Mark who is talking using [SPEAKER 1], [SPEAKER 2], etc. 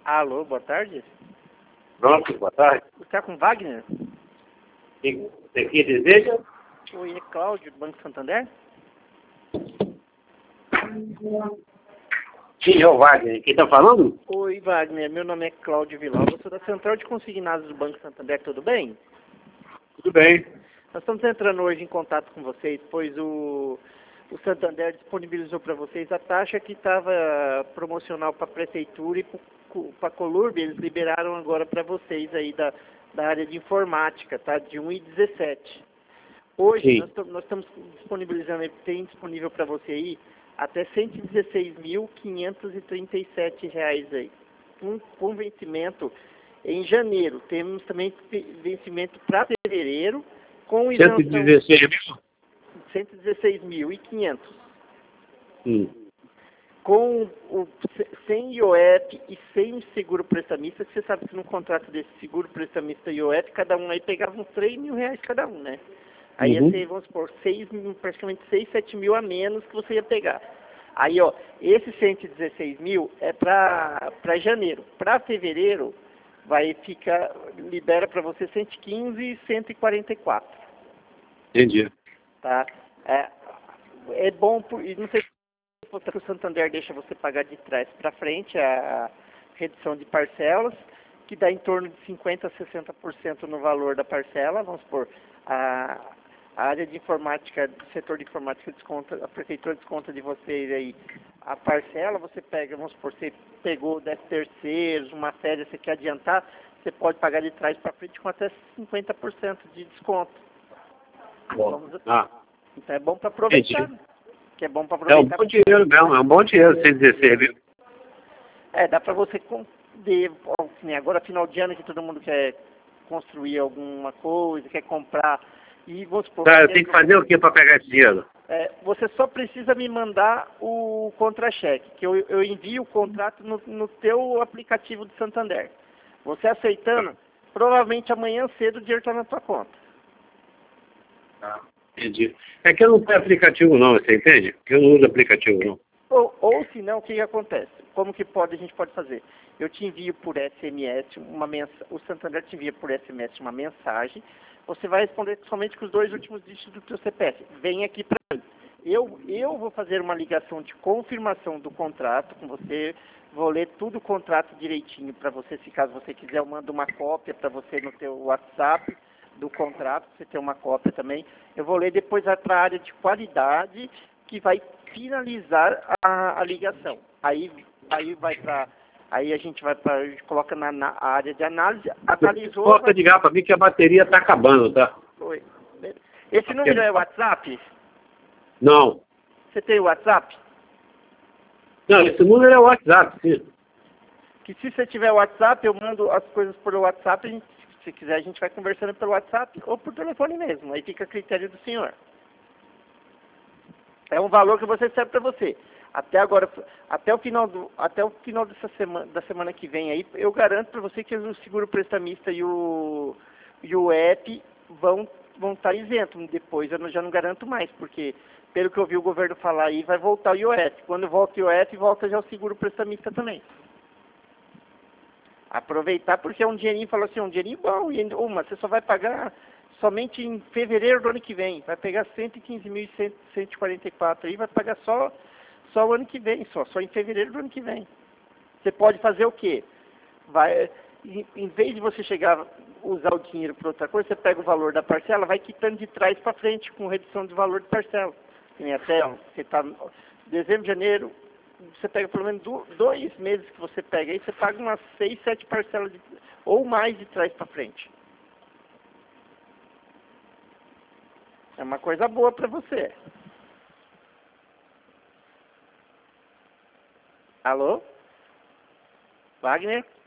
[SPEAKER 1] Alô, boa tarde.
[SPEAKER 2] Pronto, boa tarde.
[SPEAKER 1] Você está com Wagner?
[SPEAKER 2] Você que deseja?
[SPEAKER 1] Oi, é Cláudio, do Banco Santander?
[SPEAKER 2] Sim, é o Wagner. Quem está falando?
[SPEAKER 1] Oi, Wagner, meu nome é Cláudio Vilau, eu sou da Central de Consignados do Banco Santander, tudo bem?
[SPEAKER 2] Tudo bem.
[SPEAKER 1] Nós estamos entrando hoje em contato com vocês, pois o Santander disponibilizou para vocês a taxa que estava promocional para a Prefeitura e para a Colurb, eles liberaram agora para vocês aí da área de informática, tá? De 1,17. Hoje nós estamos disponibilizando, tem disponível para você aí até R$ 116.537 aí, com vencimento em janeiro. Temos também vencimento para fevereiro, com isenção 116.500. Com sem IOF e sem seguro prestamista, que você sabe que no contrato desse seguro prestamista e IOF, cada um aí pegava uns R$3.000 cada um, né? Aí ia ser, vamos supor, praticamente 6, 7 mil a menos que você ia pegar. Aí, ó, esse 116 mil é para janeiro. Para fevereiro, libera para você 115 e 144.
[SPEAKER 2] Entendi.
[SPEAKER 1] Tá? É bom, não sei se o Santander deixa você pagar de trás para frente a redução de parcelas, que dá em torno de 50% a 60% no valor da parcela. Vamos supor, a área de informática, do setor de informática desconta, a prefeitura desconta de vocês aí a parcela, você pega, vamos supor, você pegou 10º, uma férias, você quer adiantar, você pode pagar de trás para frente com até 50% de desconto. Então é bom para aproveitar. Que é bom para aproveitar.
[SPEAKER 2] É um bom dinheiro mesmo, é um bom dinheiro, 116 mil.
[SPEAKER 1] Dá para você agora final de ano que todo mundo quer construir alguma coisa, quer comprar. E vamos supor,
[SPEAKER 2] Eu tenho que fazer o que para pegar esse dinheiro?
[SPEAKER 1] Você só precisa me mandar o contra-cheque, que eu envio o contrato no teu aplicativo do Santander. Você aceitando, provavelmente amanhã cedo o dinheiro está na tua conta.
[SPEAKER 2] Entendi. É que eu não tenho aplicativo não, você entende? Que eu não uso aplicativo não.
[SPEAKER 1] Ou se não, o que acontece? Como que a gente pode fazer? Eu te envio por SMS o Santander te envia por SMS uma mensagem, você vai responder somente com os 2 últimos dígitos do teu CPF. Vem aqui para mim. Eu vou fazer uma ligação de confirmação do contrato com você, vou ler tudo o contrato direitinho para você, se caso você quiser eu mando uma cópia para você no teu WhatsApp do contrato, você tem uma cópia também. Eu vou ler depois para a área de qualidade, que vai finalizar a ligação. Aí a gente coloca na área de análise, analisou...
[SPEAKER 2] Posso ligar para mim que a bateria está acabando, tá?
[SPEAKER 1] Oi. Esse número é WhatsApp?
[SPEAKER 2] Não.
[SPEAKER 1] Você tem o WhatsApp?
[SPEAKER 2] Não, esse número é o WhatsApp, sim.
[SPEAKER 1] Que se você tiver o WhatsApp, eu mando as coisas por WhatsApp, se quiser a gente vai conversando pelo WhatsApp ou por telefone mesmo, aí fica a critério do senhor. É um valor que você serve para você. Até agora, até o final da semana que vem aí, eu garanto para você que o seguro prestamista e o app vão estar isentos. Depois eu já não garanto mais, porque pelo que eu vi o governo falar aí, vai voltar o IOF. Quando volta o IOF, volta já o seguro prestamista também. Aproveitar porque é um dinheirinho, falou assim, um dinheirinho bom, mas você só vai pagar somente em fevereiro do ano que vem. Vai pegar 115.144 aí, vai pagar só o ano que vem, só em fevereiro do ano que vem. Você pode fazer o quê? Em vez de você usar o dinheiro para outra coisa, você pega o valor da parcela, vai quitando de trás para frente com redução de valor de parcela. Até você está dezembro, janeiro, você pega pelo menos 2 meses que você pega aí, você paga umas 6, 7 parcelas ou mais de trás para frente. É uma coisa boa para você. Alô? Wagner?